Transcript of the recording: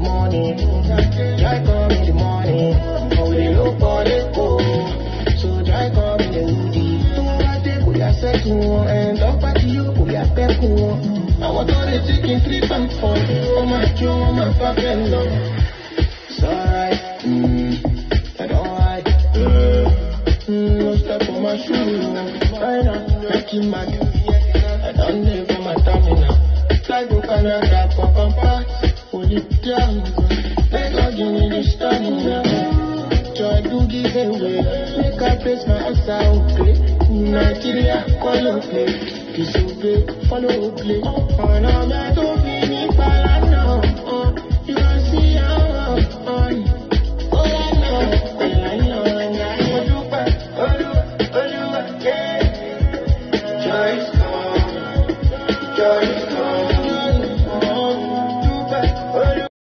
morning. Joy come in the morning. Oh, we look for the cold. So joy come in the hoodie. I take we are set to and up at you, we are back to I want all the chicken 3 and 4. Oh my God, oh my fucking love. It's alright, I don't hide. No step on my shoe. Right now, making my I don't live for my stamina. Fly go Canada for compact. Hold it down. They gon' give me the stamina. Joy do give away. Make I place my ass out, okay? Nigeria, follow play. Disobey, follow play. On a man to finish, I know. You gon' see how oh, I know. I know. Joy is gone. Joy is gone.